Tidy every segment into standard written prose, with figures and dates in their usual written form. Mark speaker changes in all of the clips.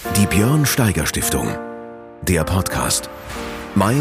Speaker 1: Die Björn Steiger Stiftung. Der Podcast. Mai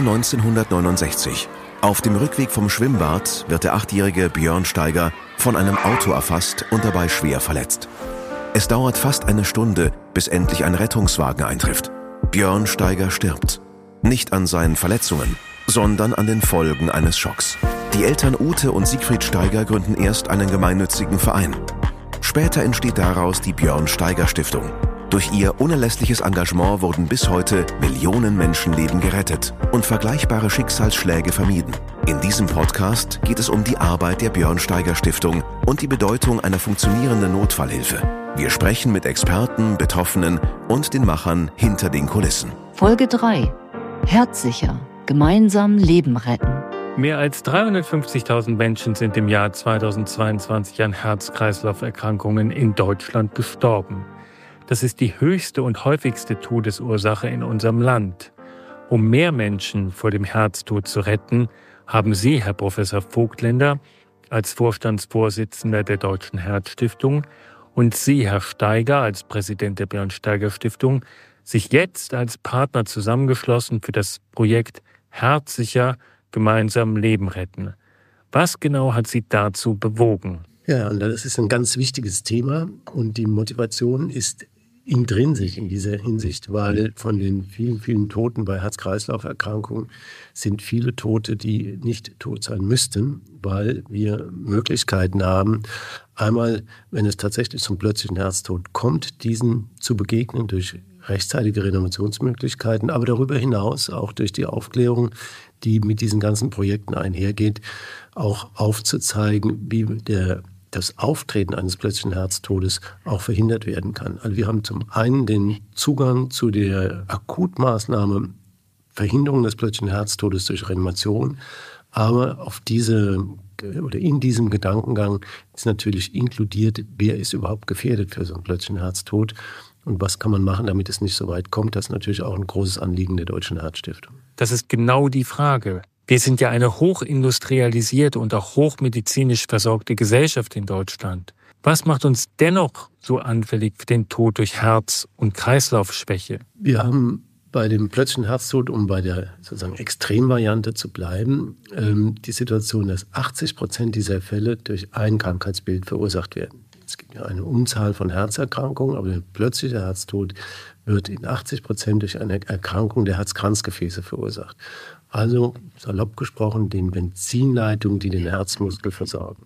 Speaker 1: 1969. Auf dem Rückweg vom Schwimmbad wird der 8-jährige Björn Steiger von einem Auto erfasst und dabei schwer verletzt. Es dauert fast eine Stunde, bis endlich ein Rettungswagen eintrifft. Björn Steiger stirbt. Nicht an seinen Verletzungen, sondern an den Folgen eines Schocks. Die Eltern Ute und Siegfried Steiger gründen erst einen gemeinnützigen Verein. Später entsteht daraus die Björn Steiger Stiftung. Durch ihr unerlässliches Engagement wurden bis heute Millionen Menschenleben gerettet und vergleichbare Schicksalsschläge vermieden. In diesem Podcast geht es um die Arbeit der Björn Steiger Stiftung und die Bedeutung einer funktionierenden Notfallhilfe. Wir sprechen mit Experten, Betroffenen und den Machern hinter den Kulissen.
Speaker 2: Folge 3. Herzsicher. Gemeinsam Leben retten.
Speaker 3: Mehr als 350.000 Menschen sind im Jahr 2022 an Herz-Kreislauf-Erkrankungen in Deutschland gestorben. Das ist die höchste und häufigste Todesursache in unserem Land. Um mehr Menschen vor dem Herztod zu retten, haben Sie, Herr Professor Vogtländer, als Vorstandsvorsitzender der Deutschen Herzstiftung und Sie, Herr Steiger, als Präsident der Björn Steiger Stiftung, sich jetzt als Partner zusammengeschlossen für das Projekt Herzsicher gemeinsam Leben retten. Was genau hat Sie dazu bewogen?
Speaker 4: Ja, und das ist ein ganz wichtiges Thema und die Motivation ist intrinsisch in dieser Hinsicht, weil von den vielen, vielen Toten bei Herz-Kreislauf-Erkrankungen sind viele Tote, die nicht tot sein müssten, weil wir Möglichkeiten haben, einmal, wenn es tatsächlich zum plötzlichen Herztod kommt, diesen zu begegnen durch rechtzeitige Reanimationsmöglichkeiten, aber darüber hinaus auch durch die Aufklärung, die mit diesen ganzen Projekten einhergeht, auch aufzuzeigen, wie das Auftreten eines plötzlichen Herztodes auch verhindert werden kann. Also wir haben zum einen den Zugang zu der Akutmaßnahme Verhinderung des plötzlichen Herztodes durch Reanimation, aber in diesem Gedankengang ist natürlich inkludiert, wer ist überhaupt gefährdet für so einen plötzlichen Herztod und was kann man machen, damit es nicht so weit kommt. Das ist natürlich auch ein großes Anliegen der Deutschen Herzstiftung.
Speaker 3: Das ist genau die Frage. Wir sind ja eine hochindustrialisierte und auch hochmedizinisch versorgte Gesellschaft in Deutschland. Was macht uns dennoch so anfällig für den Tod durch Herz- und Kreislaufschwäche?
Speaker 4: Wir haben bei dem plötzlichen Herztod, um bei der sozusagen Extremvariante zu bleiben, die Situation, dass 80% dieser Fälle durch ein Krankheitsbild verursacht werden. Es gibt ja eine Unzahl von Herzerkrankungen, aber der plötzliche Herztod wird in 80% durch eine Erkrankung der Herzkranzgefäße verursacht. Also, salopp gesprochen, den Benzinleitungen, die den Herzmuskel versorgen.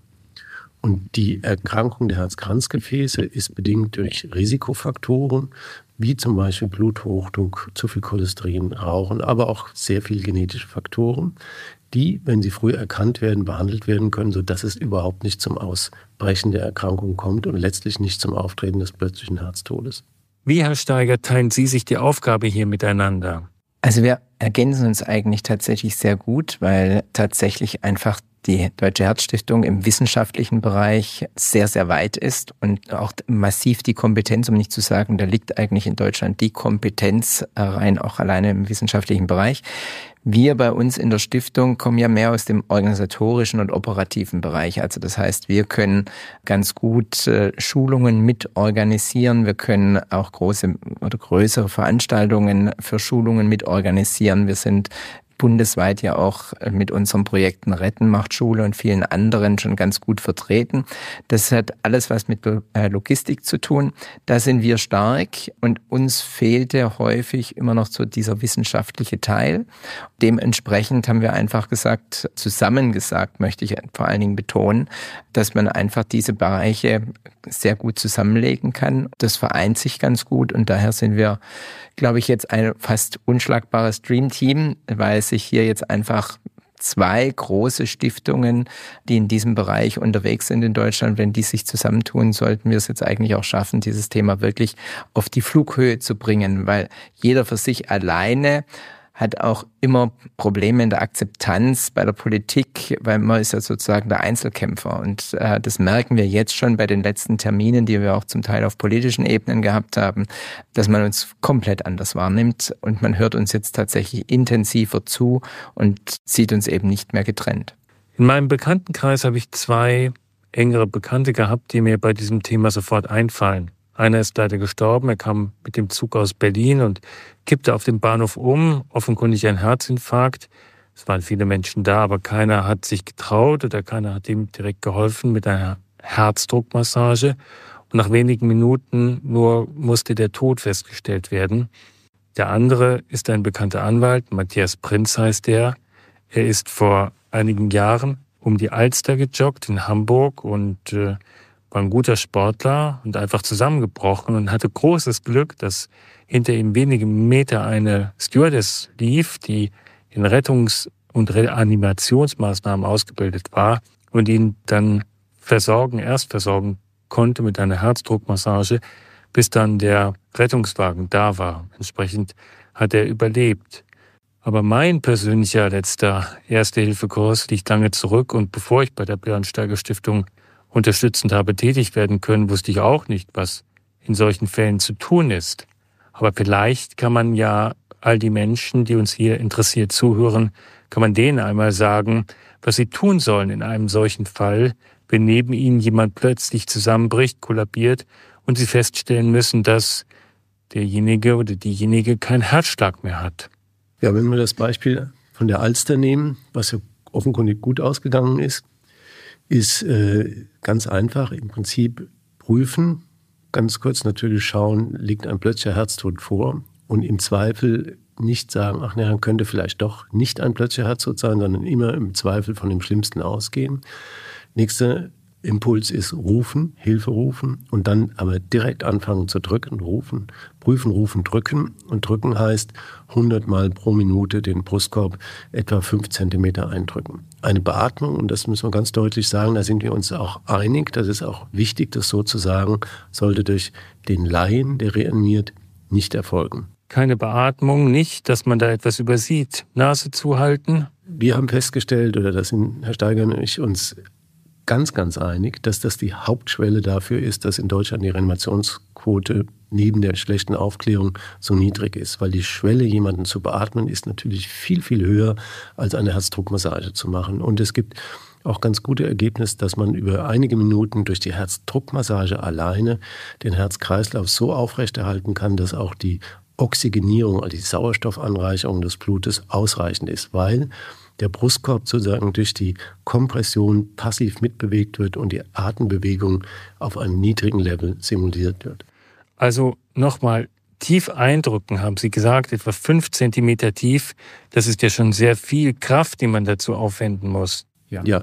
Speaker 4: Und die Erkrankung der Herzkranzgefäße ist bedingt durch Risikofaktoren, wie zum Beispiel Bluthochdruck, zu viel Cholesterin, Rauchen, aber auch sehr viel genetische Faktoren, die, wenn sie früh erkannt werden, behandelt werden können, sodass es überhaupt nicht zum Ausbrechen der Erkrankung kommt und letztlich nicht zum Auftreten des plötzlichen Herztodes.
Speaker 3: Wie, Herr Steiger, teilen Sie sich die Aufgabe hier miteinander?
Speaker 5: Also wir ergänzen uns eigentlich tatsächlich sehr gut, weil tatsächlich einfach die Deutsche Herzstiftung im wissenschaftlichen Bereich sehr, sehr weit ist und auch massiv die Kompetenz, um nicht zu sagen, da liegt eigentlich in Deutschland die Kompetenz rein, auch alleine im wissenschaftlichen Bereich. Wir bei uns in der Stiftung kommen ja mehr aus dem organisatorischen und operativen Bereich. Also das heißt, wir können ganz gut Schulungen mit organisieren. Wir können auch große oder größere Veranstaltungen für Schulungen mit organisieren. Wir sind bundesweit ja auch mit unseren Projekten Retten macht Schule und vielen anderen schon ganz gut vertreten. Das hat alles was mit Logistik zu tun. Da sind wir stark und uns fehlte häufig immer noch so dieser wissenschaftliche Teil. Dementsprechend haben wir einfach zusammengesagt, möchte ich vor allen Dingen betonen, dass man einfach diese Bereiche sehr gut zusammenlegen kann. Das vereint sich ganz gut und daher sind wir, glaube ich, jetzt ein fast unschlagbares Dreamteam, weil sich hier jetzt einfach 2 große Stiftungen, die in diesem Bereich unterwegs sind in Deutschland, wenn die sich zusammentun, sollten wir es jetzt eigentlich auch schaffen, dieses Thema wirklich auf die Flughöhe zu bringen, weil jeder für sich alleine hat auch immer Probleme in der Akzeptanz bei der Politik, weil man ist ja sozusagen der Einzelkämpfer. Und das merken wir jetzt schon bei den letzten Terminen, die wir auch zum Teil auf politischen Ebenen gehabt haben, dass man uns komplett anders wahrnimmt und man hört uns jetzt tatsächlich intensiver zu und sieht uns eben nicht mehr getrennt.
Speaker 3: In meinem Bekanntenkreis habe ich 2 engere Bekannte gehabt, die mir bei diesem Thema sofort einfallen. Einer ist leider gestorben. Er kam mit dem Zug aus Berlin und kippte auf dem Bahnhof um, offenkundig ein Herzinfarkt. Es waren viele Menschen da, aber keiner hat sich getraut oder keiner hat ihm direkt geholfen mit einer Herzdruckmassage. Und nach wenigen Minuten nur musste der Tod festgestellt werden. Der andere ist ein bekannter Anwalt, Matthias Prinz heißt er. Er ist vor einigen Jahren um die Alster gejoggt in Hamburg und war ein guter Sportler und einfach zusammengebrochen und hatte großes Glück, dass hinter ihm wenige Meter eine Stewardess lief, die in Rettungs- und Reanimationsmaßnahmen ausgebildet war und ihn dann erst versorgen konnte mit einer Herzdruckmassage, bis dann der Rettungswagen da war. Entsprechend hat er überlebt. Aber mein persönlicher letzter Erste-Hilfe-Kurs liegt lange zurück und bevor ich bei der Björnsteiger-Stiftung unterstützend habe tätig werden können, wusste ich auch nicht, was in solchen Fällen zu tun ist. Aber vielleicht kann man ja all die Menschen, die uns hier interessiert zuhören, kann man denen einmal sagen, was sie tun sollen in einem solchen Fall, wenn neben ihnen jemand plötzlich zusammenbricht, kollabiert und sie feststellen müssen, dass derjenige oder diejenige keinen Herzschlag mehr hat.
Speaker 4: Ja, wenn wir das Beispiel von der Alster nehmen, was ja offenkundig gut ausgegangen ist ganz einfach im Prinzip prüfen, ganz kurz natürlich schauen, liegt ein plötzlicher Herztod vor und im Zweifel nicht sagen, ach ne, könnte vielleicht doch nicht ein plötzlicher Herztod sein, sondern immer im Zweifel von dem Schlimmsten ausgehen. Nächster Impuls ist rufen, Hilfe rufen und dann aber direkt anfangen zu drücken, rufen, prüfen, rufen, drücken. Und drücken heißt 100 Mal pro Minute den Brustkorb etwa 5 Zentimeter eindrücken. Eine Beatmung, und das müssen wir ganz deutlich sagen, da sind wir uns auch einig, das ist auch wichtig, das so zu sagen, sollte durch den Laien, der reanimiert, nicht erfolgen.
Speaker 3: Keine Beatmung, nicht, dass man da etwas übersieht. Nase zuhalten.
Speaker 4: Wir haben festgestellt, oder das sind Herr Steiger und ich uns ganz, ganz einig, dass das die Hauptschwelle dafür ist, dass in Deutschland die Reanimationsquote neben der schlechten Aufklärung so niedrig ist. Weil die Schwelle, jemanden zu beatmen, ist natürlich viel, viel höher, als eine Herzdruckmassage zu machen. Und es gibt auch ganz gute Ergebnisse, dass man über einige Minuten durch die Herzdruckmassage alleine den Herzkreislauf so aufrechterhalten kann, dass auch die Oxygenierung, also die Sauerstoffanreicherung des Blutes ausreichend ist, weil der Brustkorb sozusagen durch die Kompression passiv mitbewegt wird und die Atembewegung auf einem niedrigen Level simuliert wird.
Speaker 3: Also nochmal, tief eindrücken, haben Sie gesagt, etwa 5 Zentimeter tief. Das ist ja schon sehr viel Kraft, die man dazu aufwenden muss.
Speaker 4: Ja.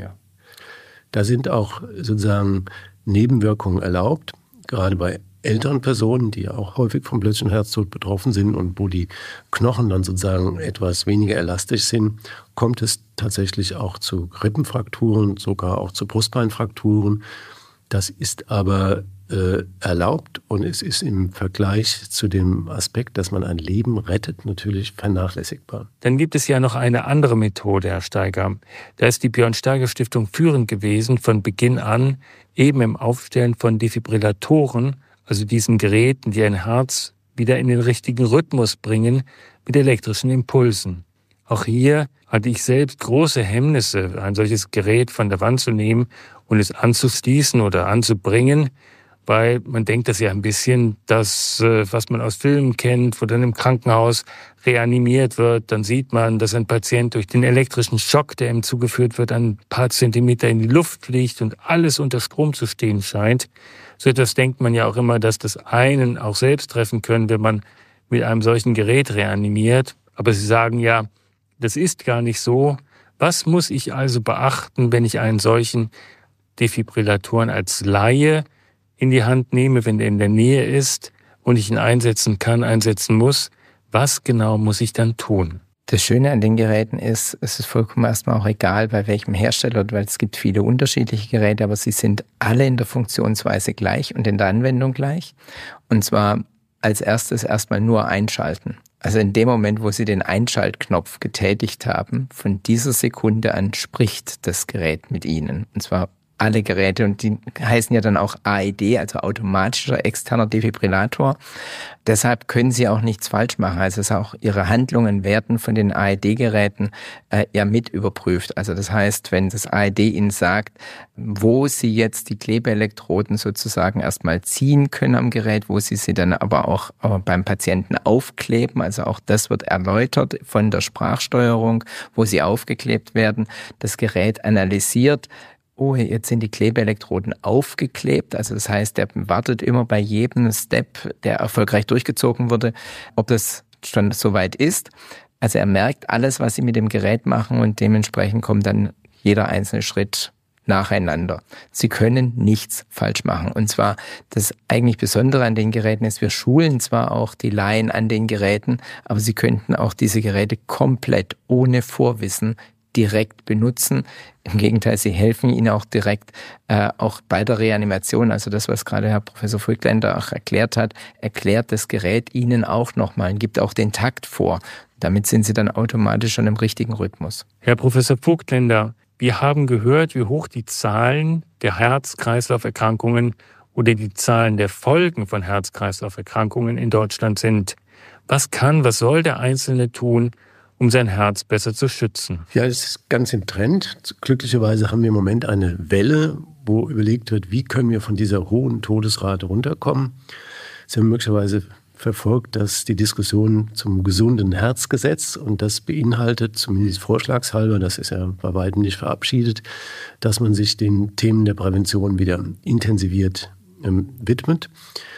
Speaker 4: Da sind auch sozusagen Nebenwirkungen erlaubt, gerade bei älteren Personen, die ja auch häufig vom plötzlichen Herztod betroffen sind und wo die Knochen dann sozusagen etwas weniger elastisch sind, kommt es tatsächlich auch zu Rippenfrakturen, sogar auch zu Brustbeinfrakturen. Das ist aber erlaubt und es ist im Vergleich zu dem Aspekt, dass man ein Leben rettet, natürlich vernachlässigbar.
Speaker 3: Dann gibt es ja noch eine andere Methode, Herr Steiger. Da ist die Björnsteiger-Stiftung führend gewesen, von Beginn an, eben im Aufstellen von Defibrillatoren, also diesen Geräten, die ein Herz wieder in den richtigen Rhythmus bringen, mit elektrischen Impulsen. Auch hier hatte ich selbst große Hemmnisse, ein solches Gerät von der Wand zu nehmen und es anzuschließen oder anzubringen, weil man denkt das ja ein bisschen, das, was man aus Filmen kennt, wo dann im Krankenhaus reanimiert wird, dann sieht man, dass ein Patient durch den elektrischen Schock, der ihm zugeführt wird, ein paar Zentimeter in die Luft fliegt und alles unter Strom zu stehen scheint. So etwas denkt man ja auch immer, dass das einen auch selbst treffen können, wenn man mit einem solchen Gerät reanimiert. Aber Sie sagen ja, das ist gar nicht so. Was muss ich also beachten, wenn ich einen solchen Defibrillatoren als Laie in die Hand nehme, wenn der in der Nähe ist und ich ihn einsetzen kann, einsetzen muss? Was genau muss ich dann tun?
Speaker 5: Das Schöne an den Geräten ist, es ist vollkommen erstmal auch egal, bei welchem Hersteller, weil es gibt viele unterschiedliche Geräte, aber sie sind alle in der Funktionsweise gleich und in der Anwendung gleich. Und zwar als erstes erstmal nur einschalten. Also in dem Moment, wo Sie den Einschaltknopf getätigt haben, von dieser Sekunde an spricht das Gerät mit Ihnen. Und zwar alle Geräte, und die heißen ja dann auch AED, also automatischer externer Defibrillator. Deshalb können Sie auch nichts falsch machen. Also es ist auch Ihre Handlungen werden von den AED-Geräten ja mit überprüft. Also das heißt, wenn das AED Ihnen sagt, wo Sie jetzt die Klebeelektroden sozusagen erstmal ziehen können am Gerät, wo Sie dann aber auch beim Patienten aufkleben, also auch das wird erläutert von der Sprachsteuerung, wo sie aufgeklebt werden. Das Gerät analysiert, jetzt sind die Klebeelektroden aufgeklebt. Also das heißt, der wartet immer bei jedem Step, der erfolgreich durchgezogen wurde, ob das schon soweit ist. Also er merkt alles, was Sie mit dem Gerät machen, und dementsprechend kommt dann jeder einzelne Schritt nacheinander. Sie können nichts falsch machen. Und zwar das eigentlich Besondere an den Geräten ist, wir schulen zwar auch die Laien an den Geräten, aber sie könnten auch diese Geräte komplett ohne Vorwissen direkt benutzen. Im Gegenteil, sie helfen Ihnen auch direkt, auch bei der Reanimation. Also das, was gerade Herr Professor Vogtländer auch erklärt hat, erklärt das Gerät Ihnen auch nochmal und gibt auch den Takt vor. Damit sind Sie dann automatisch schon im richtigen Rhythmus.
Speaker 3: Herr Professor Vogtländer, wir haben gehört, wie hoch die Zahlen der Herz-Kreislauf-Erkrankungen oder die Zahlen der Folgen von Herz-Kreislauf-Erkrankungen in Deutschland sind. Was soll der Einzelne tun, um sein Herz besser zu schützen?
Speaker 4: Ja, es ist ganz im Trend. Glücklicherweise haben wir im Moment eine Welle, wo überlegt wird, wie können wir von dieser hohen Todesrate runterkommen. Sie haben möglicherweise verfolgt, dass die Diskussion zum gesunden Herzgesetz, und das beinhaltet, zumindest vorschlagshalber, das ist ja bei weitem nicht verabschiedet, dass man sich den Themen der Prävention wieder intensiviert widmet.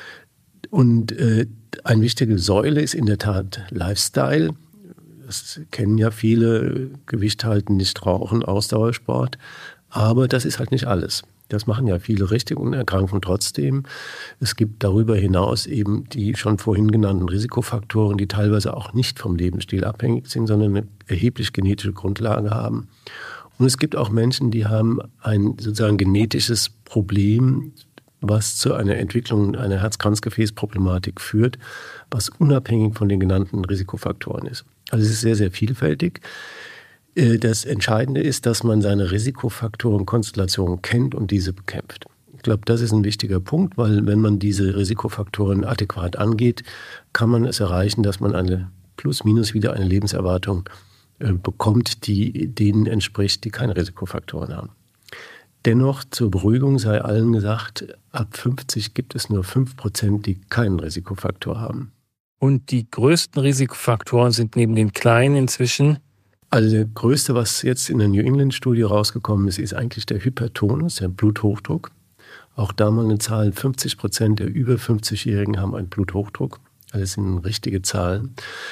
Speaker 4: Und eine wichtige Säule ist in der Tat Lifestyle. Das kennen ja viele, Gewicht halten, nicht rauchen, Ausdauersport. Aber das ist halt nicht alles. Das machen ja viele richtig und erkranken trotzdem. Es gibt darüber hinaus eben die schon vorhin genannten Risikofaktoren, die teilweise auch nicht vom Lebensstil abhängig sind, sondern eine erheblich genetische Grundlage haben. Und es gibt auch Menschen, die haben ein sozusagen genetisches Problem, was zu einer Entwicklung einer Herz-Kranzgefäß-Problematik führt, was unabhängig von den genannten Risikofaktoren ist. Also es ist sehr, sehr vielfältig. Das Entscheidende ist, dass man seine Risikofaktoren-Konstellation kennt und diese bekämpft. Ich glaube, das ist ein wichtiger Punkt, weil wenn man diese Risikofaktoren adäquat angeht, kann man es erreichen, dass man eine plus-minus wieder eine Lebenserwartung bekommt, die denen entspricht, die keine Risikofaktoren haben. Dennoch, zur Beruhigung sei allen gesagt, ab 50 gibt es nur 5%, die keinen Risikofaktor haben.
Speaker 3: Und die größten Risikofaktoren sind neben den kleinen inzwischen?
Speaker 4: Also der größte, was jetzt in der New England-Studie rausgekommen ist, ist eigentlich der Hypertonus, der Bluthochdruck. Auch da mal eine Zahl, 50% der über 50-Jährigen haben einen Bluthochdruck. Also das sind richtige Zahlen.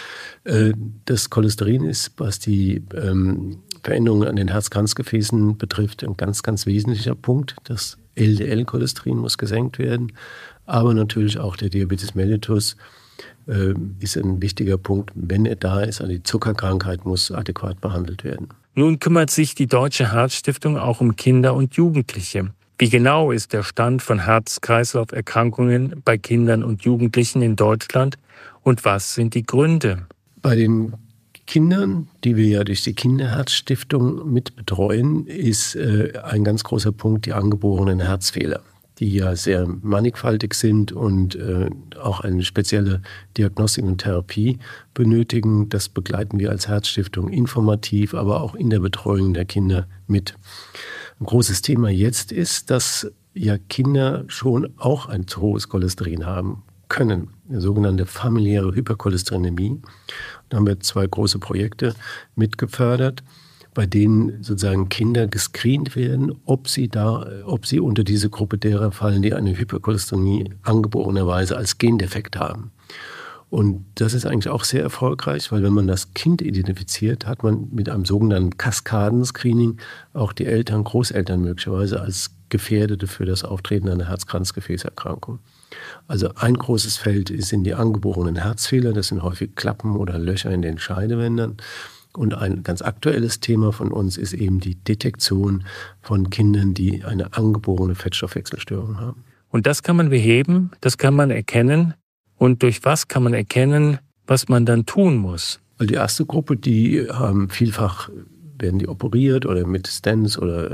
Speaker 4: Das Cholesterin ist, was die Veränderungen an den Herz-Kranzgefäßen betrifft, ein ganz, ganz wesentlicher Punkt. Das LDL-Cholesterin muss gesenkt werden, aber natürlich auch der Diabetes mellitus ist ein wichtiger Punkt, wenn er da ist. Also die Zuckerkrankheit muss adäquat behandelt werden.
Speaker 3: Nun kümmert sich die Deutsche Herzstiftung auch um Kinder und Jugendliche. Wie genau ist der Stand von Herz-Kreislauf-Erkrankungen bei Kindern und Jugendlichen in Deutschland und was sind die Gründe?
Speaker 4: Bei den Kindern, die wir ja durch die Kinderherzstiftung mit betreuen, ist ein ganz großer Punkt die angeborenen Herzfehler, die ja sehr mannigfaltig sind und auch eine spezielle Diagnostik und Therapie benötigen. Das begleiten wir als Herzstiftung informativ, aber auch in der Betreuung der Kinder mit. Ein großes Thema jetzt ist, dass ja Kinder schon auch ein zu hohes Cholesterin haben können, eine sogenannte familiäre Hypercholesterinämie. Da haben wir 2 große Projekte mitgefördert, bei denen sozusagen Kinder gescreent werden, ob sie unter diese Gruppe derer fallen, die eine Hypercholesterinämie angeborenerweise als Gendefekt haben. Und das ist eigentlich auch sehr erfolgreich, weil wenn man das Kind identifiziert, hat man mit einem sogenannten Kaskadenscreening auch die Eltern, Großeltern möglicherweise als Gefährdete für das Auftreten einer Herz-Kranzgefäßerkrankung. Also ein großes Feld sind die angeborenen Herzfehler, das sind häufig Klappen oder Löcher in den Scheidewändern. Und ein ganz aktuelles Thema von uns ist eben die Detektion von Kindern, die eine angeborene Fettstoffwechselstörung haben.
Speaker 3: Und das kann man beheben, das kann man erkennen. Und durch was kann man erkennen, was man dann tun muss?
Speaker 4: Also die erste Gruppe, die haben vielfach, werden die operiert oder mit Stents oder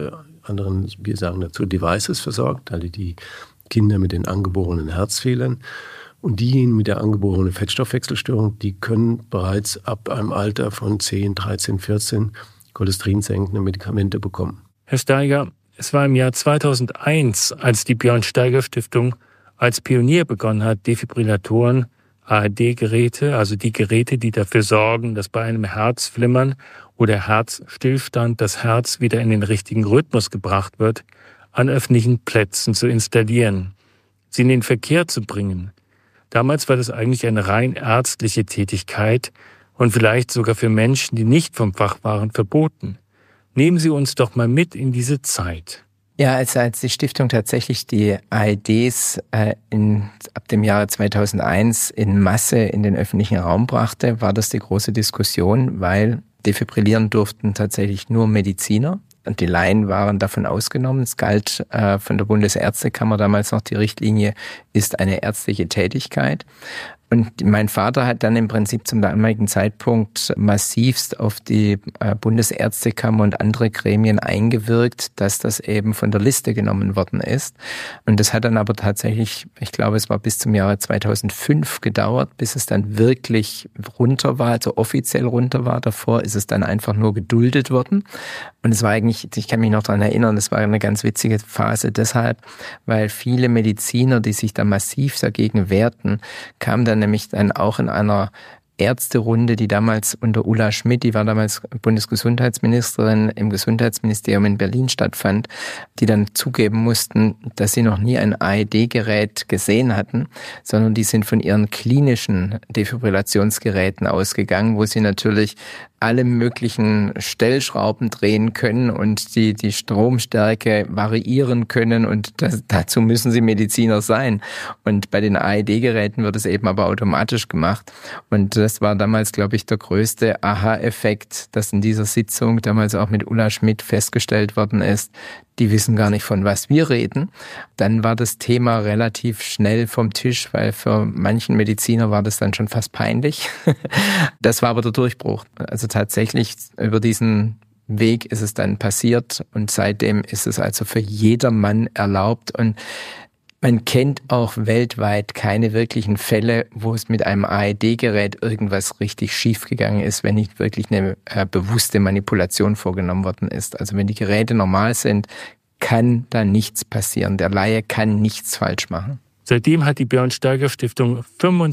Speaker 4: anderen, wir sagen dazu Devices versorgt, also die Kinder mit den angeborenen Herzfehlern. Und diejenigen mit der angeborenen Fettstoffwechselstörung, die können bereits ab einem Alter von 10, 13, 14 cholesterinsenkende Medikamente bekommen.
Speaker 3: Herr Steiger, es war im Jahr 2001, als die Björn-Steiger-Stiftung als Pionier begonnen hat, Defibrillatoren, AED-Geräte, also die Geräte, die dafür sorgen, dass bei einem Herzflimmern oder Herzstillstand das Herz wieder in den richtigen Rhythmus gebracht wird, an öffentlichen Plätzen zu installieren, sie in den Verkehr zu bringen. Damals war das eigentlich eine rein ärztliche Tätigkeit und vielleicht sogar für Menschen, die nicht vom Fach waren, verboten. Nehmen Sie uns doch mal mit in diese Zeit.
Speaker 5: Ja, als die Stiftung tatsächlich die AEDs ab dem Jahre 2001 in Masse in den öffentlichen Raum brachte, war das die große Diskussion, weil defibrillieren durften tatsächlich nur Mediziner. Und die Laien waren davon ausgenommen. Es galt von der Bundesärztekammer damals noch die Richtlinie, ist eine ärztliche Tätigkeit. Und mein Vater hat dann im Prinzip zum damaligen Zeitpunkt massivst auf die Bundesärztekammer und andere Gremien eingewirkt, dass das eben von der Liste genommen worden ist. Und das hat dann aber tatsächlich, ich glaube, es war bis zum Jahre 2005 gedauert, bis es dann wirklich runter war, also offiziell runter war. Davor ist es dann einfach nur geduldet worden. Und es war eigentlich, ich kann mich noch daran erinnern, das war eine ganz witzige Phase deshalb, weil viele Mediziner, die sich da massiv dagegen wehrten, kamen dann nämlich dann auch in einer Ärzterunde, die damals unter Ulla Schmidt, die war damals Bundesgesundheitsministerin, im Gesundheitsministerium in Berlin stattfand, die dann zugeben mussten, dass sie noch nie ein AED-Gerät gesehen hatten, sondern die sind von ihren klinischen Defibrillationsgeräten ausgegangen, wo sie natürlich alle möglichen Stellschrauben drehen können und die Stromstärke variieren können und dazu müssen sie Mediziner sein. Und bei den AED-Geräten wird es eben aber automatisch gemacht. Und das war damals, glaube ich, der größte Aha-Effekt, dass in dieser Sitzung damals auch mit Ulla Schmidt festgestellt worden ist, die wissen gar nicht, von was wir reden. Dann war das Thema relativ schnell vom Tisch, weil für manchen Mediziner war das dann schon fast peinlich. Das war aber der Durchbruch. Also tatsächlich über diesen Weg ist es dann passiert und seitdem ist es also für jedermann erlaubt und man kennt auch weltweit keine wirklichen Fälle, wo es mit einem AED-Gerät irgendwas richtig schief gegangen ist, wenn nicht wirklich eine bewusste Manipulation vorgenommen worden ist. Also wenn die Geräte normal sind, kann da nichts passieren. Der Laie kann nichts falsch machen.
Speaker 3: Seitdem hat die Björn-Steiger-Stiftung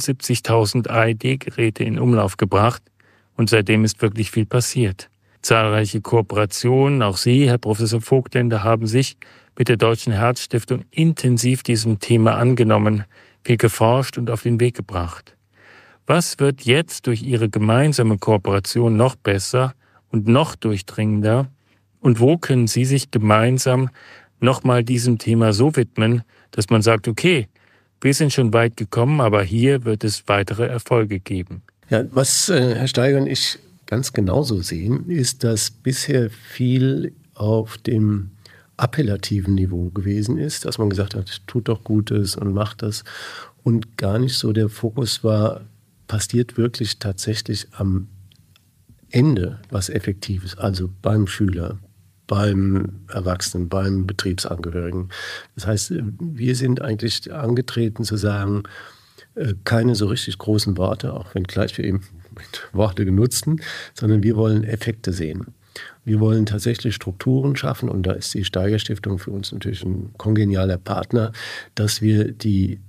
Speaker 3: 75.000 AED-Geräte in Umlauf gebracht und seitdem ist wirklich viel passiert. Zahlreiche Kooperationen, auch Sie, Herr Professor Vogtländer, haben sich mit der Deutschen Herzstiftung intensiv diesem Thema angenommen, viel geforscht und auf den Weg gebracht. Was wird jetzt durch Ihre gemeinsame Kooperation noch besser und noch durchdringender? Und wo können Sie sich gemeinsam nochmal diesem Thema so widmen, dass man sagt, okay, wir sind schon weit gekommen, aber hier wird es weitere Erfolge geben?
Speaker 4: Ja, was Herr Steiger und ich ganz genauso sehen, ist, dass bisher viel auf dem appellativen Niveau gewesen ist, dass man gesagt hat, tut doch Gutes und macht das. Und gar nicht so der Fokus war, passiert wirklich tatsächlich am Ende was Effektives, also beim Schüler, beim Erwachsenen, beim Betriebsangehörigen. Das heißt, wir sind eigentlich angetreten zu sagen, keine so richtig großen Worte, auch wenn gleich wir eben Worte genutzten, sondern wir wollen Effekte sehen. Wir wollen tatsächlich Strukturen schaffen und da ist die Steiger Stiftung für uns natürlich ein kongenialer Partner, dass wir die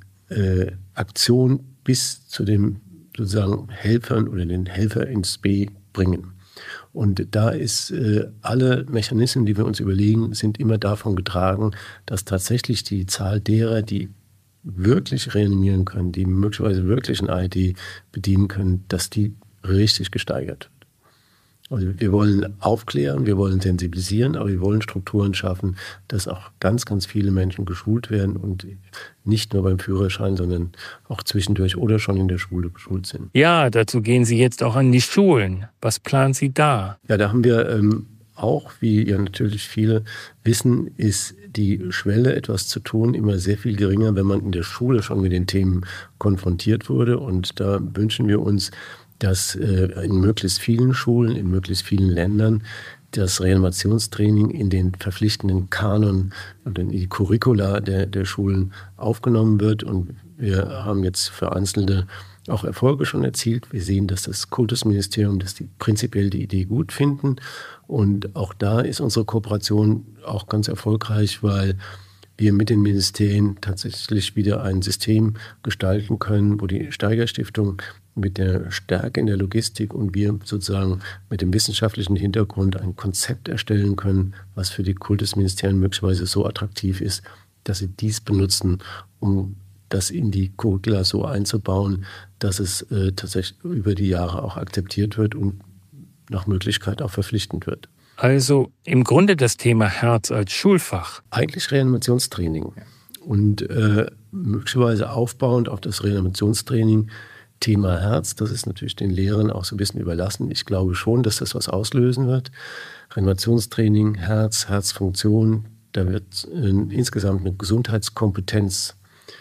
Speaker 4: Aktion bis zu den sozusagen Helfern oder den Helfer ins B bringen. Und da ist alle Mechanismen, die wir uns überlegen, sind immer davon getragen, dass tatsächlich die Zahl derer, die wirklich reanimieren können, die möglicherweise wirklich ein AED bedienen können, dass die richtig gesteigert wird. Also wir wollen aufklären, wir wollen sensibilisieren, aber wir wollen Strukturen schaffen, dass auch ganz, ganz viele Menschen geschult werden und nicht nur beim Führerschein, sondern auch zwischendurch oder schon in der Schule geschult sind.
Speaker 3: Ja, dazu gehen Sie jetzt auch an die Schulen. Was planen Sie da?
Speaker 4: Ja, da haben wir auch, wie ja natürlich viele wissen, ist die Schwelle, etwas zu tun, immer sehr viel geringer, wenn man in der Schule schon mit den Themen konfrontiert wurde. Und da wünschen wir uns, dass in möglichst vielen Schulen, in möglichst vielen Ländern das Reanimationstraining in den verpflichtenden Kanon und in die Curricula der Schulen aufgenommen wird. Und wir haben jetzt für Einzelne auch Erfolge schon erzielt. Wir sehen, dass das Kultusministerium, dass die prinzipiell die Idee gut finden. Und auch da ist unsere Kooperation auch ganz erfolgreich, weil wir mit den Ministerien tatsächlich wieder ein System gestalten können, wo die Steiger-Stiftung mit der Stärke in der Logistik und wir sozusagen mit dem wissenschaftlichen Hintergrund ein Konzept erstellen können, was für die Kultusministerien möglicherweise so attraktiv ist, dass sie dies benutzen, um das in die Curricula so einzubauen, dass es tatsächlich über die Jahre auch akzeptiert wird und nach Möglichkeit auch verpflichtend wird.
Speaker 3: Also im Grunde das Thema Herz als Schulfach.
Speaker 4: Eigentlich Reanimationstraining. Und möglicherweise aufbauend auf das Reanimationstraining Thema Herz, das ist natürlich den Lehrern auch so ein bisschen überlassen. Ich glaube schon, dass das was auslösen wird. Reanimationstraining, Herz, Herzfunktion, da wird insgesamt eine Gesundheitskompetenz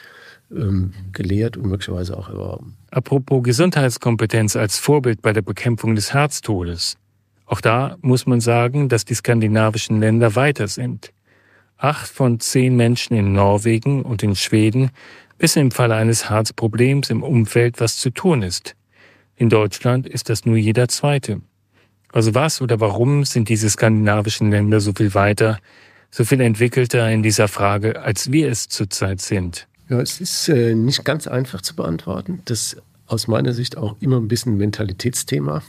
Speaker 4: gelehrt und möglicherweise auch erworben.
Speaker 3: Apropos Gesundheitskompetenz als Vorbild bei der Bekämpfung des Herztodes. Auch da muss man sagen, dass die skandinavischen Länder weiter sind. 8 von 10 Menschen in Norwegen und in Schweden wissen im Falle eines Herzproblems im Umfeld, was zu tun ist. In Deutschland ist das nur jeder Zweite. Also was oder warum sind diese skandinavischen Länder so viel weiter, so viel entwickelter in dieser Frage, als wir es zurzeit sind?
Speaker 4: Ja, es ist nicht ganz einfach zu beantworten. Das ist aus meiner Sicht auch immer ein bisschen ein Mentalitätsthema.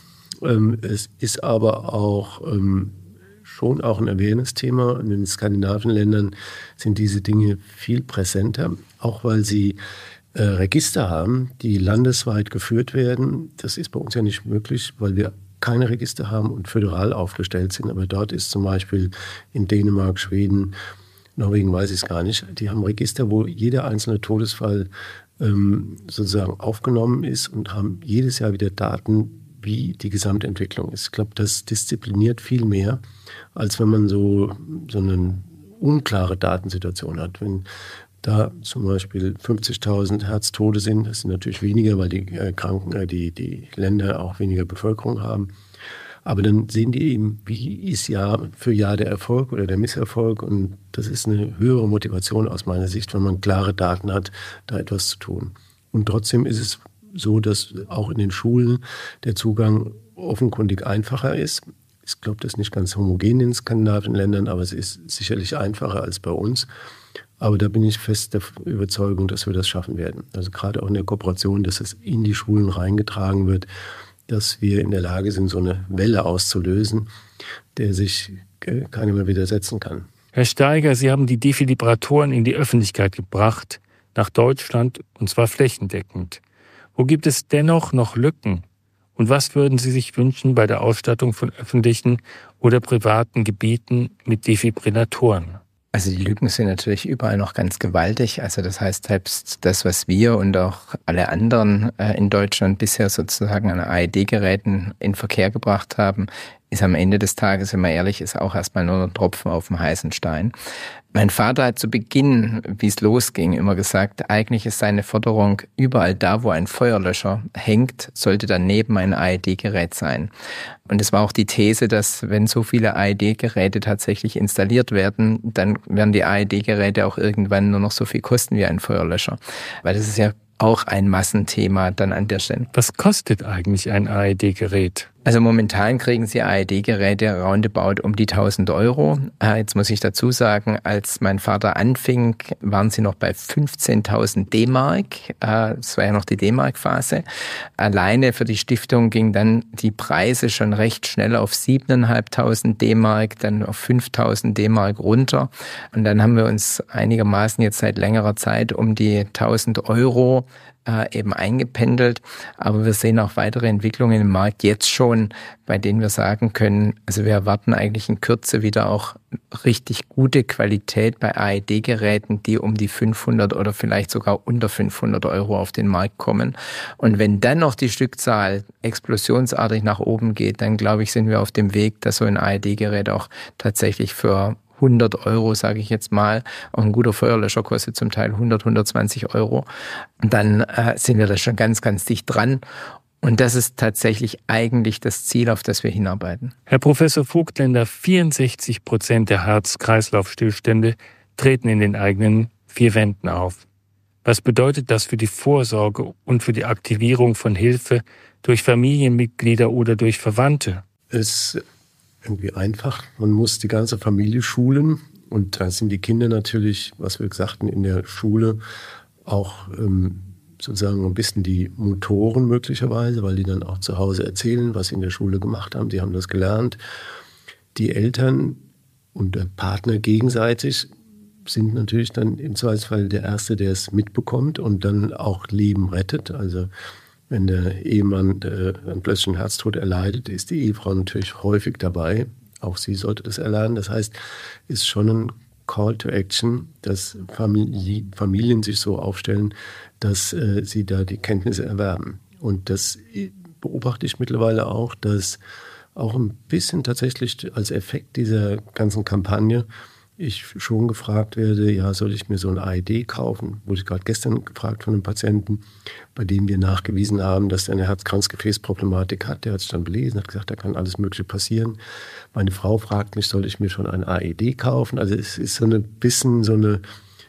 Speaker 4: Es ist aber auch schon auch ein Awareness-Thema. In den skandinavischen Ländern sind diese Dinge viel präsenter, auch weil sie Register haben, die landesweit geführt werden. Das ist bei uns ja nicht möglich, weil wir keine Register haben und föderal aufgestellt sind. Aber dort ist zum Beispiel in Dänemark, Schweden, Norwegen weiß ich es gar nicht. Die haben Register, wo jeder einzelne Todesfall sozusagen aufgenommen ist und haben jedes Jahr wieder Daten, wie die Gesamtentwicklung ist. Ich glaube, das diszipliniert viel mehr, als wenn man so eine unklare Datensituation hat. Wenn da zum Beispiel 50.000 Herztode sind, das sind natürlich weniger, weil die Länder auch weniger Bevölkerung haben. Aber dann sehen die eben, wie ist Jahr für Jahr der Erfolg oder der Misserfolg. Und das ist eine höhere Motivation aus meiner Sicht, wenn man klare Daten hat, da etwas zu tun. Und trotzdem ist es so, dass auch in den Schulen der Zugang offenkundig einfacher ist. Ich glaube, das ist nicht ganz homogen in den skandinavischen Ländern, aber es ist sicherlich einfacher als bei uns. Aber da bin ich fest der Überzeugung, dass wir das schaffen werden. Also gerade auch in der Kooperation, dass es in die Schulen reingetragen wird, dass wir in der Lage sind, so eine Welle auszulösen, der sich keiner mehr widersetzen kann.
Speaker 3: Herr Steiger, Sie haben die Defibrillatoren in die Öffentlichkeit gebracht, nach Deutschland, und zwar flächendeckend. Wo gibt es dennoch noch Lücken? Und was würden Sie sich wünschen bei der Ausstattung von öffentlichen oder privaten Gebieten mit Defibrillatoren?
Speaker 5: Also die Lücken sind natürlich überall noch ganz gewaltig. Also das heißt, selbst das, was wir und auch alle anderen in Deutschland bisher sozusagen an AED-Geräten in Verkehr gebracht haben, ist am Ende des Tages, wenn man ehrlich ist, auch erstmal nur ein Tropfen auf dem heißen Stein. Mein Vater hat zu Beginn, wie es losging, immer gesagt, eigentlich ist seine Forderung, überall da, wo ein Feuerlöscher hängt, sollte daneben ein AED-Gerät sein. Und es war auch die These, dass wenn so viele AED-Geräte tatsächlich installiert werden, dann werden die AED-Geräte auch irgendwann nur noch so viel kosten wie ein Feuerlöscher. Weil das ist ja auch ein Massenthema dann an der Stelle.
Speaker 3: Was kostet eigentlich ein AED-Gerät?
Speaker 5: Also momentan kriegen Sie AED-Geräte roundabout um die 1.000 Euro. Jetzt muss ich dazu sagen, als mein Vater anfing, waren sie noch bei 15.000 D-Mark. Das war ja noch die D-Mark-Phase. Alleine für die Stiftung ging dann die Preise schon recht schnell auf 7.500 D-Mark, dann auf 5.000 D-Mark runter. Und dann haben wir uns einigermaßen jetzt seit längerer Zeit um die 1.000 Euro eben eingependelt. Aber wir sehen auch weitere Entwicklungen im Markt jetzt schon, bei denen wir sagen können, also wir erwarten eigentlich in Kürze wieder auch richtig gute Qualität bei AED-Geräten, die um die 500 oder vielleicht sogar unter 500 Euro auf den Markt kommen. Und wenn dann noch die Stückzahl explosionsartig nach oben geht, dann glaube ich, sind wir auf dem Weg, dass so ein AED-Gerät auch tatsächlich für 100 Euro, sage ich jetzt mal. Auch ein guter Feuerlöscher kostet zum Teil 100, 120 Euro. Und dann sind wir da schon ganz, ganz dicht dran. Und das ist tatsächlich eigentlich das Ziel, auf das wir hinarbeiten.
Speaker 3: Herr Professor Vogtländer, 64% der Herz-Kreislauf-Stillstände treten in den eigenen 4 Wänden auf. Was bedeutet das für die Vorsorge und für die Aktivierung von Hilfe durch Familienmitglieder oder durch Verwandte?
Speaker 4: Es ist irgendwie einfach. Man muss die ganze Familie schulen. Und da sind die Kinder natürlich, was wir sagten, in der Schule auch sozusagen ein bisschen die Motoren möglicherweise, weil die dann auch zu Hause erzählen, was sie in der Schule gemacht haben. Die haben das gelernt. Die Eltern und der Partner gegenseitig sind natürlich dann im Zweifelsfall der Erste, der es mitbekommt und dann auch Leben rettet. Also wenn der Ehemann einen plötzlichen Herztod erleidet, ist die Ehefrau natürlich häufig dabei. Auch sie sollte das erlernen. Das heißt, ist schon ein Call to Action, dass Familien sich so aufstellen, dass sie da die Kenntnisse erwerben. Und das beobachte ich mittlerweile auch, dass auch ein bisschen tatsächlich als Effekt dieser ganzen Kampagne ich schon gefragt werde, ja, soll ich mir so ein AED kaufen? Wurde ich gerade gestern gefragt von einem Patienten, bei dem wir nachgewiesen haben, dass er eine Herz-Kranz-Gefäß-Problematik hat. Der hat sich dann belesen, hat gesagt, da kann alles Mögliche passieren. Meine Frau fragt mich, soll ich mir schon ein AED kaufen? Also es ist so ein bisschen so eine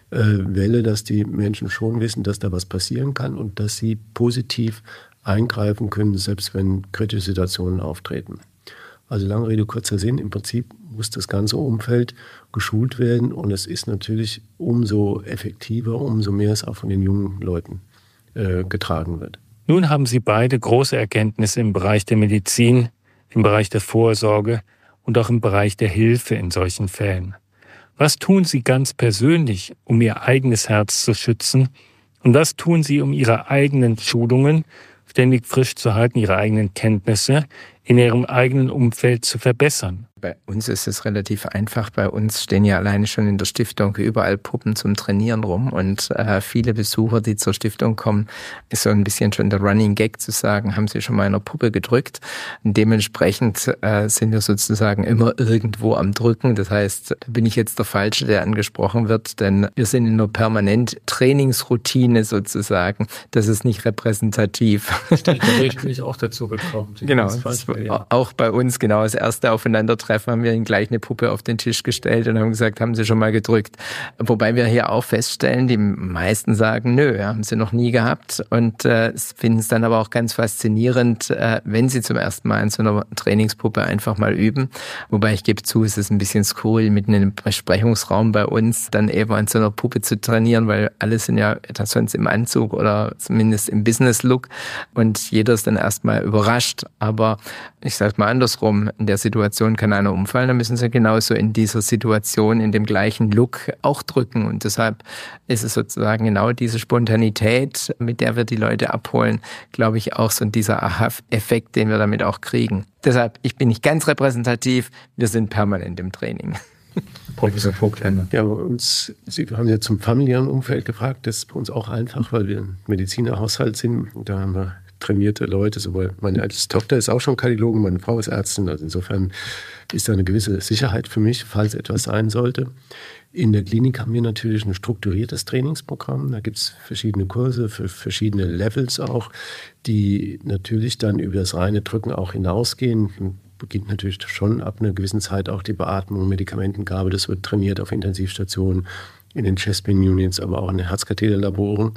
Speaker 4: Welle, dass die Menschen schon wissen, dass da was passieren kann und dass sie positiv eingreifen können, selbst wenn kritische Situationen auftreten. Also lange Rede, kurzer Sinn, im Prinzip muss das ganze Umfeld geschult werden und es ist natürlich umso effektiver, umso mehr es auch von den jungen Leuten getragen wird.
Speaker 3: Nun haben Sie beide große Erkenntnisse im Bereich der Medizin, im Bereich der Vorsorge und auch im Bereich der Hilfe in solchen Fällen. Was tun Sie ganz persönlich, um Ihr eigenes Herz zu schützen? Und was tun Sie, um Ihre eigenen Schulungen ständig frisch zu halten, Ihre eigenen Kenntnisse in Ihrem eigenen Umfeld zu verbessern?
Speaker 5: Bei uns ist es relativ einfach. Bei uns stehen ja alleine schon in der Stiftung überall Puppen zum Trainieren rum. Und viele Besucher, die zur Stiftung kommen, ist so ein bisschen schon der Running Gag zu sagen, haben sie schon mal einer Puppe gedrückt. Und dementsprechend sind wir sozusagen immer irgendwo am Drücken. Das heißt, da bin ich jetzt der Falsche, der angesprochen wird, denn wir sind in einer permanent Trainingsroutine sozusagen. Das ist nicht repräsentativ.
Speaker 3: Dadurch bin ich auch dazu gekommen.
Speaker 5: Genau, auch bei uns genau das erste Aufeinandertreffen haben wir ihnen gleich eine Puppe auf den Tisch gestellt und haben gesagt, haben Sie schon mal gedrückt? Wobei wir hier auch feststellen, die meisten sagen, nö, haben sie noch nie gehabt und finden es dann aber auch ganz faszinierend, wenn sie zum ersten Mal in so einer Trainingspuppe einfach mal üben. Wobei ich gebe zu, es ist ein bisschen skurril, mitten in einem Besprechungsraum bei uns dann eben an so einer Puppe zu trainieren, weil alle sind ja sonst im Anzug oder zumindest im Business-Look und jeder ist dann erstmal überrascht. Aber ich sage mal andersrum, in der Situation kann einer umfallen, dann müssen sie genauso in dieser Situation, in dem gleichen Look auch drücken. Und deshalb ist es sozusagen genau diese Spontanität, mit der wir die Leute abholen, glaube ich, auch so dieser Aha-Effekt, den wir damit auch kriegen. Deshalb, ich bin nicht ganz repräsentativ, wir sind permanent im Training.
Speaker 3: Professor Vogtländer.
Speaker 4: Ja, bei uns, Sie haben ja zum familiären Umfeld gefragt, das ist bei uns auch einfach, weil wir ein Medizinerhaushalt sind. Da haben wir trainierte Leute, sowohl meine älteste Tochter ist auch schon Kardiologin, meine Frau ist Ärztin, also insofern ist da eine gewisse Sicherheit für mich, falls etwas sein sollte. In der Klinik haben wir natürlich ein strukturiertes Trainingsprogramm, da gibt es verschiedene Kurse für verschiedene Levels auch, die natürlich dann über das reine Drücken auch hinausgehen. Beginnt natürlich schon ab einer gewissen Zeit auch die Beatmung, Medikamentengabe, das wird trainiert auf Intensivstationen, in den Chest-Pain-Units, aber auch in den Herzkatheterlaboren.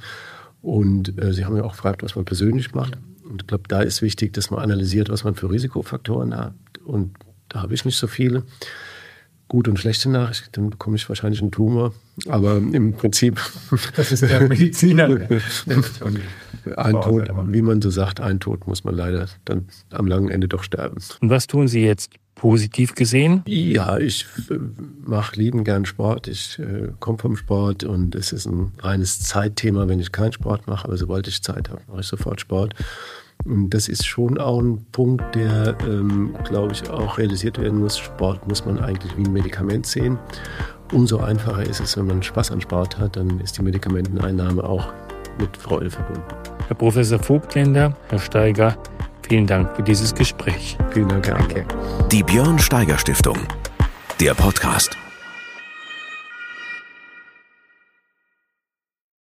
Speaker 4: Und Sie haben ja auch gefragt, was man persönlich macht. Und ich glaube, da ist wichtig, dass man analysiert, was man für Risikofaktoren hat. Und da habe ich nicht so viele. Gute und schlechte Nachricht, dann bekomme ich wahrscheinlich einen Tumor. Aber im Prinzip...
Speaker 3: Das ist der Mediziner.
Speaker 4: Ein Tod, wie man so sagt, ein Tod muss man leider dann am langen Ende doch sterben.
Speaker 3: Und was tun Sie jetzt positiv gesehen?
Speaker 4: Ja, ich mache liebend gern Sport. Ich komme vom Sport und es ist ein reines Zeitthema, wenn ich keinen Sport mache. Aber sobald ich Zeit habe, mache ich sofort Sport. Und das ist schon auch ein Punkt, der, glaube ich, auch realisiert werden muss. Sport muss man eigentlich wie ein Medikament sehen. Umso einfacher ist es, wenn man Spaß an Sport hat, dann ist die Medikamenteneinnahme auch mit Freude verbunden.
Speaker 3: Herr Professor Vogtländer, Herr Steiger, vielen Dank für dieses Gespräch.
Speaker 4: Vielen Dank, Herr Anke.
Speaker 1: Die Björn Steiger Stiftung. Der Podcast.